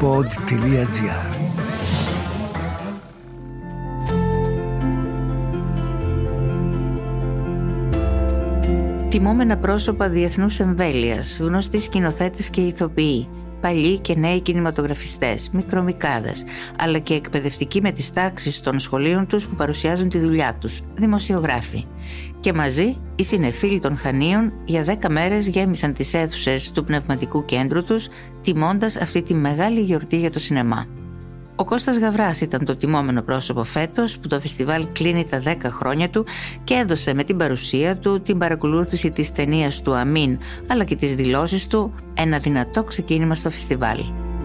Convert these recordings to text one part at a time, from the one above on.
pod.gr. Τιμόμενα πρόσωπα διεθνούς εμβέλειας, γνωστοί σκηνοθέτες και ηθοποιοί, παλιοί και νέοι κινηματογραφιστές, μικρομικάδες, αλλά και εκπαιδευτικοί με τις τάξεις των σχολείων τους που παρουσιάζουν τη δουλειά τους, δημοσιογράφοι. Και μαζί, οι συνεφίλοι των Χανίων για 10 μέρες γέμισαν τις αίθουσες του Πνευματικού Κέντρου τους, τιμώντας αυτή τη μεγάλη γιορτή για το σινεμά. Ο Κώστας Γαβράς ήταν το τιμόμενο πρόσωπο φέτος, που το φεστιβάλ κλείνει τα 10 χρόνια του και έδωσε με την παρουσία του, την παρακολούθηση της ταινίας του Αμίν, αλλά και τις δηλώσεις του, ένα δυνατό ξεκίνημα στο φεστιβάλ.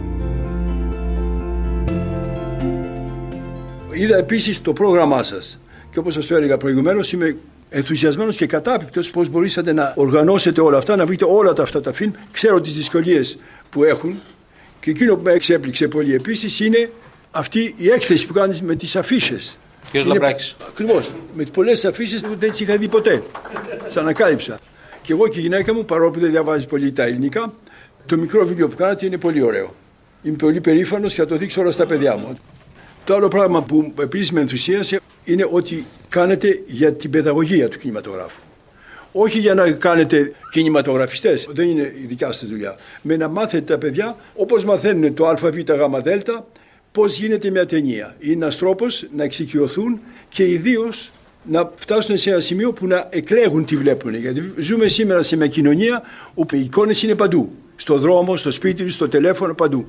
Είδα επίσης το πρόγραμμά σας και όπως σας το έλεγα προηγουμένως, είμαι ενθουσιασμένος και κατάπληκτος πώς μπορέσατε να οργανώσετε όλα αυτά, να βρείτε όλα αυτά τα φιλμ. Ξέρω τις δυσκολίες που έχουν. Και εκείνο που με εξέπληξε πολύ επίσης είναι αυτή η έκθεση που κάνεις με τις αφίσες. Ποιος Λαμπράκης. Ακριβώς. Με πολλές αφίσες που δεν τις είχα δει ποτέ. Τις ανακάλυψα. Και εγώ και η γυναίκα μου, παρόλο που δεν διαβάζει πολύ τα ελληνικά, το μικρό βίντεο που κάνατε είναι πολύ ωραίο. Είμαι πολύ περήφανος και θα το δείξω όλα στα παιδιά μου. Το άλλο πράγμα που επίσης με ενθουσίασε είναι ότι κάνετε για την παιδαγωγία του κινηματογράφου. Όχι για να κάνετε κινηματογραφιστές, δεν είναι η δικιά σας δουλειά. Με να μάθετε τα παιδιά όπως μαθαίνουν το ΑΒΓΔ, πώς γίνεται μια ταινία. Είναι ένας τρόπος να εξοικειωθούν και ιδίως να φτάσουν σε ένα σημείο που να εκλέγουν τι βλέπουν. Γιατί ζούμε σήμερα σε μια κοινωνία όπου οι εικόνες είναι παντού. Στο δρόμο, στο σπίτι, στο τηλέφωνο, παντού.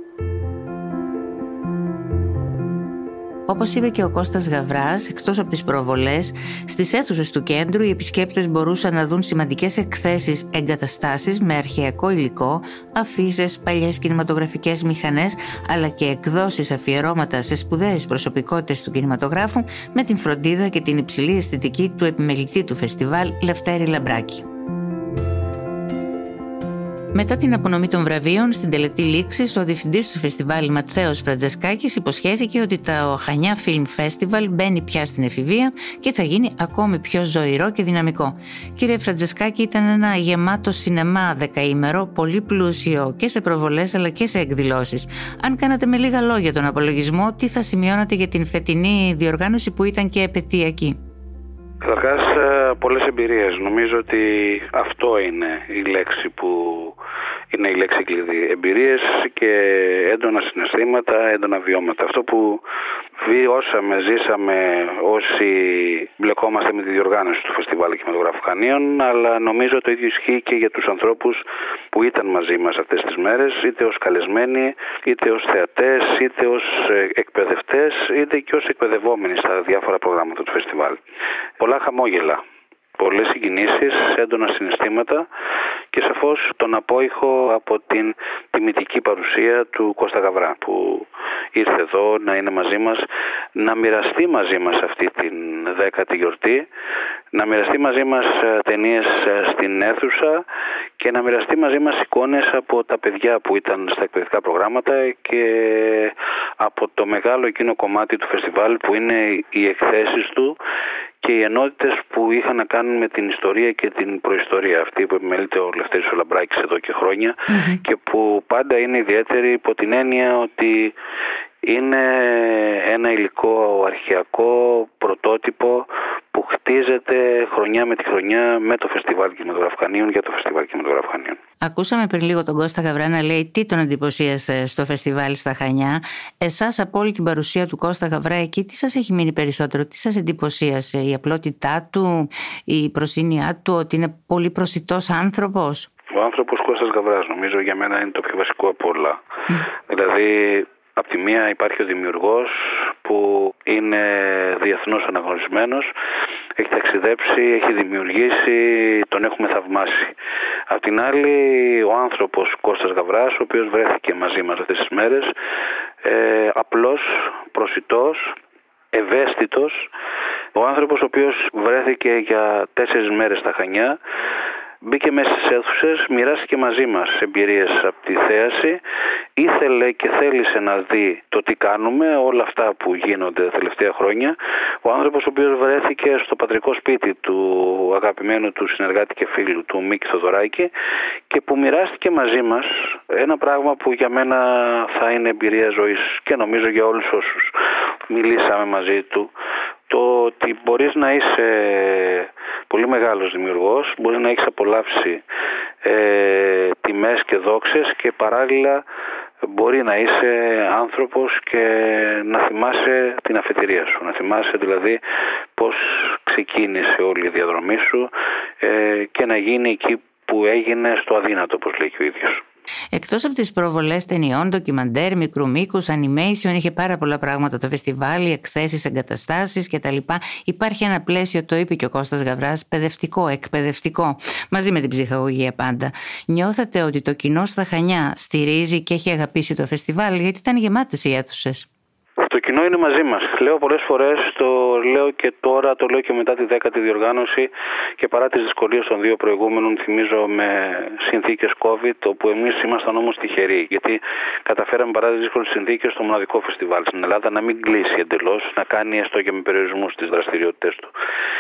Όπως είπε και ο Κώστας Γαβράς, εκτός από τις προβολές, στις αίθουσες του κέντρου οι επισκέπτες μπορούσαν να δουν σημαντικές εκθέσεις, εγκαταστάσεις με αρχαιακό υλικό, αφίσες, παλιές κινηματογραφικές μηχανές, αλλά και εκδόσεις αφιερώματα σε σπουδαίες προσωπικότητες του κινηματογράφου, με την φροντίδα και την υψηλή αισθητική του επιμελητή του φεστιβάλ, Λευτέρη Λαμπράκη. Μετά την απονομή των βραβείων στην τελετή λήξης, ο διευθυντής του φεστιβάλ Ματθαίος Φραντζεσκάκης υποσχέθηκε ότι το Χανιά Film Festival μπαίνει πια στην εφηβεία και θα γίνει ακόμη πιο ζωηρό και δυναμικό. Κύριε Φραντζεσκάκη, ήταν ένα γεμάτο σινεμά δεκαήμερο, πολύ πλούσιο και σε προβολές αλλά και σε εκδηλώσεις. Αν κάνατε με λίγα λόγια τον απολογισμό, τι θα σημειώνατε για την φετινή διοργάνωση που ήταν και επετειακή? Καταρχάς, πολλές εμπειρίες. Νομίζω ότι αυτό είναι η λέξη που είναι η λέξη κλειδί. Εμπειρίες και έντονα συναισθήματα, έντονα βιώματα. Αυτό που βιώσαμε, ζήσαμε όσοι μπλεκόμαστε με τη διοργάνωση του Φεστιβάλ Κινηματογράφου Χανίων, αλλά νομίζω το ίδιο ισχύει και για τους ανθρώπους που ήταν μαζί μας αυτές τις μέρες, είτε ως καλεσμένοι, είτε ως θεατές, είτε ως εκπαιδευτές, είτε και ως εκπαιδευόμενοι στα διάφορα προγράμματα του φεστιβάλ. Πολλά χαμόγελα, πολλές συγκινήσεις, έντονα συναισθήματα και σαφώς τον απόϊχο από την τιμητική παρουσία του Κώστα Γαβρά, που ήρθε εδώ να είναι μαζί μας, να μοιραστεί μαζί μας αυτή την 10η γιορτή, να μοιραστεί μαζί μας ταινίες στην αίθουσα και να μοιραστεί μαζί μας εικόνες από τα παιδιά που ήταν στα εκπαιδευτικά προγράμματα και από το μεγάλο εκείνο κομμάτι του φεστιβάλ που είναι οι εκθέσεις του και οι ενότητες που είχαν να κάνουν με την ιστορία και την προϊστορία, αυτή που επιμελείται ο Λευτέρης ο Λαμπράκης εδώ και χρόνια και που πάντα είναι ιδιαίτερη υπό την έννοια ότι είναι ένα υλικό αρχαιακό πρωτότυπο που χτίζεται χρονιά με τη χρονιά με το Φεστιβάλ Κινηματογράφου Χανίων για το Φεστιβάλ Κινηματογράφου Χανίων. Ακούσαμε πριν λίγο τον Κώστα Γαβρά να λέει τι τον εντυπωσίασε στο φεστιβάλ στα Χανιά. Εσάς, από όλη την παρουσία του Κώστα Γαβρά εκεί, τι σας έχει μείνει περισσότερο, τι σας εντυπωσίασε? Η απλότητά του, η προσύνειά του, ότι είναι πολύ προσιτός άνθρωπος? Ο άνθρωπος Κώστας Γαβράς νομίζω για μένα είναι το πιο βασικό από όλα. Δηλαδή, απ' τη μία υπάρχει ο δημιουργός που είναι διεθνώς αναγνωρισμένος, έχει ταξιδέψει, έχει δημιουργήσει, τον έχουμε θαυμάσει. Απ' την άλλη ο άνθρωπος Κώστας Γαβράς, ο οποίος βρέθηκε μαζί μας αυτές τις μέρες, απλός, προσιτός, ευαίσθητος, ο άνθρωπος ο οποίος βρέθηκε για 4 μέρες στα Χανιά, μπήκε μέσα στις αίθουσες, μοιράστηκε μαζί μας εμπειρίες από τη θέαση, ήθελε και θέλησε να δει το τι κάνουμε, όλα αυτά που γίνονται τα τελευταία χρόνια. Ο άνθρωπος ο οποίος βρέθηκε στο πατρικό σπίτι του αγαπημένου του συνεργάτη και φίλου του Μίκη Θοδωράκη και που μοιράστηκε μαζί μας ένα πράγμα που για μένα θα είναι εμπειρία ζωής και νομίζω για όλους όσους μιλήσαμε μαζί του. Το ότι μπορείς να είσαι πολύ μεγάλος δημιουργός, μπορείς να έχεις απολαύσει τιμές και δόξες και παράλληλα μπορεί να είσαι άνθρωπος και να θυμάσαι την αφετηρία σου, να θυμάσαι δηλαδή πώς ξεκίνησε όλη η διαδρομή σου και να γίνει εκεί που έγινε στο αδύνατο, όπως λέει και ο ίδιος. Εκτός από τις προβολές ταινιών, ντοκιμαντέρ, μικρού μήκους, animation, είχε πάρα πολλά πράγματα το φεστιβάλ, εκθέσεις, εγκαταστάσεις κτλ. Υπάρχει ένα πλαίσιο, το είπε και ο Κώστας Γαβράς, παιδευτικό, εκπαιδευτικό, μαζί με την ψυχαγωγία πάντα. Νιώθατε ότι το κοινό στα Χανιά στηρίζει και έχει αγαπήσει το φεστιβάλ, γιατί ήταν γεμάτες οι αίθουσες? Το κοινό είναι μαζί μας. Λέω πολλές φορές, το λέω και τώρα, το λέω και μετά τη 10η διοργάνωση και παρά τις δυσκολίες των δύο προηγούμενων, θυμίζω με συνθήκες COVID, όπου εμείς ήμασταν όμως τυχεροί, γιατί καταφέραμε παρά τις δύσκολες συνθήκες το μοναδικό φεστιβάλ στην Ελλάδα να μην κλείσει εντελώς, να κάνει έστω και με περιορισμούς τις δραστηριότητες του.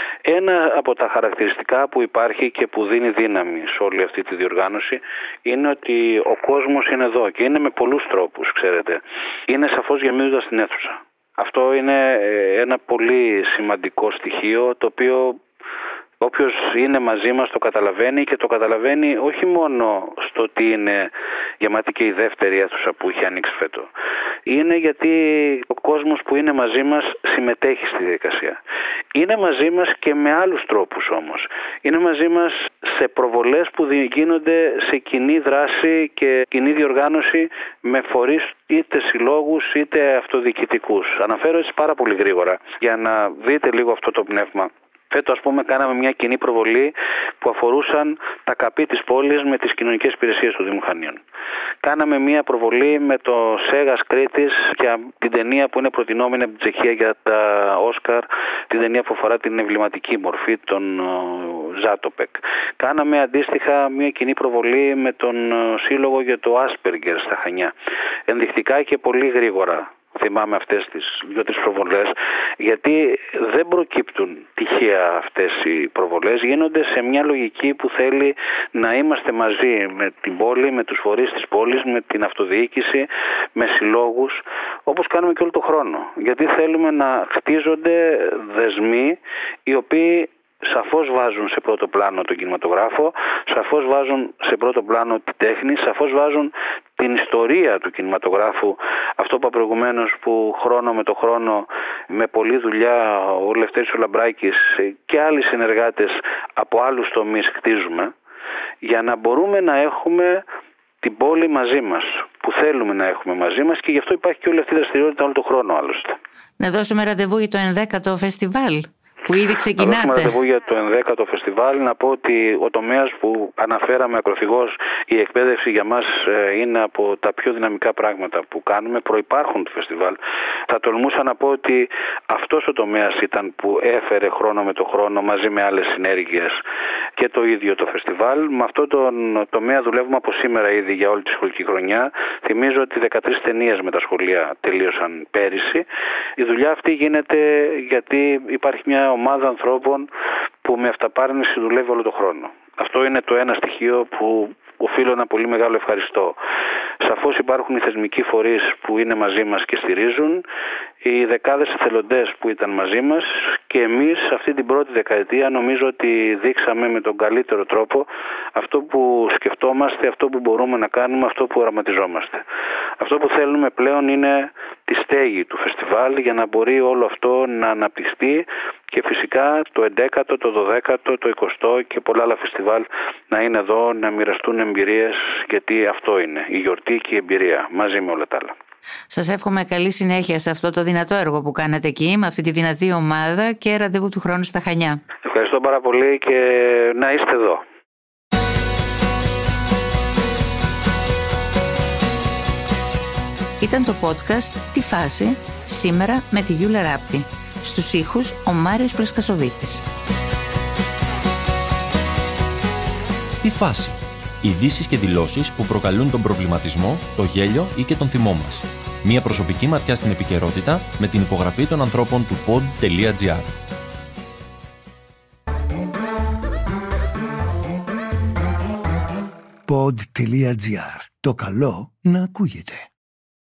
Ένα από τα χαρακτηριστικά που υπάρχει και που δίνει δύναμη σε όλη αυτή τη διοργάνωση είναι ότι ο κόσμος είναι εδώ και είναι με πολλούς τρόπους, ξέρετε. Είναι σαφώς γεμίζοντας την αίθουσα. Αυτό είναι ένα πολύ σημαντικό στοιχείο, το οποίο όποιος είναι μαζί μας το καταλαβαίνει και το καταλαβαίνει όχι μόνο στο ότι είναι γεμάτη και η δεύτερη αίθουσα που είχε ανοίξει φέτο. Είναι γιατί ο κόσμος που είναι μαζί μας συμμετέχει στη διαδικασία. Είναι μαζί μας και με άλλους τρόπους όμως. Είναι μαζί μας σε προβολές που γίνονται σε κοινή δράση και κοινή διοργάνωση με φορείς είτε συλλόγους είτε αυτοδιοικητικούς. Αναφέρω έτσι πάρα πολύ γρήγορα για να δείτε λίγο αυτό το πνεύμα. Φέτος, ας πούμε, κάναμε μια κοινή προβολή που αφορούσαν τα καπί της πόλης με τις κοινωνικές υπηρεσίες του Δήμου Χανίων. Κάναμε μια προβολή με το Σέγας Κρήτης για την ταινία που είναι προτινόμενη από την Τσεχία για τα Όσκαρ, την ταινία που αφορά την εμβληματική μορφή των Ζάτοπεκ. Κάναμε αντίστοιχα μια κοινή προβολή με τον Σύλλογο για το Άσπεργκερ στα Χανιά. Ενδεικτικά και πολύ γρήγορα. Θυμάμαι αυτές τις 2-3 προβολές, γιατί δεν προκύπτουν τυχαία αυτές οι προβολές, γίνονται σε μια λογική που θέλει να είμαστε μαζί με την πόλη, με τους φορείς της πόλης, με την αυτοδιοίκηση, με συλλόγους, όπως κάνουμε και όλο τον χρόνο. Γιατί θέλουμε να χτίζονται δεσμοί οι οποίοι σαφώς βάζουν σε πρώτο πλάνο τον κινηματογράφο, σαφώς βάζουν σε πρώτο πλάνο τη τέχνη, σαφώς βάζουν την ιστορία του κινηματογράφου. Αυτό που είπα προηγουμένως, που χρόνο με το χρόνο, με πολλή δουλειά, ο Λευτέρης ο Λαμπράκης και άλλοι συνεργάτες από άλλους τομείς χτίζουμε, για να μπορούμε να έχουμε την πόλη μαζί μας, που θέλουμε να έχουμε μαζί μας, και γι' αυτό υπάρχει και όλη αυτή η δραστηριότητα όλο τον χρόνο άλλωστε. Να δώσουμε ραντεβού για το 11ο φεστιβάλ, που ήδη ξεκινάτε. Να δώσουμε ραντεβού για το 11ο φεστιβάλ. Να πω ότι ο τομέας που αναφέραμε ακροθυγώς, η εκπαίδευση για μας είναι από τα πιο δυναμικά πράγματα που κάνουμε. Προϋπάρχουν το φεστιβάλ. Θα τολμούσα να πω ότι αυτός ο τομέας ήταν που έφερε χρόνο με το χρόνο μαζί με άλλες συνέργειες και το ίδιο το φεστιβάλ. Με αυτό τον τομέα δουλεύουμε από σήμερα ήδη για όλη τη σχολική χρονιά. Θυμίζω ότι 13 ταινίες με τα σχολεία τελείωσαν πέρυσι. Η δουλειά αυτή γίνεται γιατί υπάρχει μια ομάδα ανθρώπων που με αυταπάρνηση δουλεύει όλο τον χρόνο. Αυτό είναι το ένα στοιχείο που οφείλω ένα πολύ μεγάλο ευχαριστώ. Σαφώς υπάρχουν οι θεσμικοί φορείς που είναι μαζί μας και στηρίζουν, οι δεκάδες εθελοντές που ήταν μαζί μας, και εμείς αυτή την πρώτη δεκαετία νομίζω ότι δείξαμε με τον καλύτερο τρόπο αυτό που σκεφτόμαστε, αυτό που μπορούμε να κάνουμε, αυτό που οραματιζόμαστε. Αυτό που θέλουμε πλέον είναι τη στέγη του φεστιβάλ για να μπορεί όλο αυτό να αναπτυχθεί και φυσικά το 11ο, το 12ο, το 20ο και πολλά άλλα φεστιβάλ να είναι εδώ, να μοιραστούν εμπειρίες, γιατί αυτό είναι η γιορτή και η εμπειρία μαζί με όλα τα άλλα. Σας εύχομαι καλή συνέχεια σε αυτό το δυνατό έργο που κάνετε εκεί, με αυτή τη δυνατή ομάδα, και ραντεβού του χρόνου στα Χανιά. Ευχαριστώ πάρα πολύ και να είστε εδώ. Ήταν το podcast «Τι φάση» σήμερα με τη Γιούλα Ράπτη. Στους ήχους ο Μάριος Πλασκασοβίτης. «Τι φάση» Ειδήσεις και δηλώσεις που προκαλούν τον προβληματισμό, το γέλιο ή και τον θυμό μας. Μια προσωπική ματιά στην επικαιρότητα με την υπογραφή των ανθρώπων του pod.gr. Pod.gr. Το καλό να ακούγεται.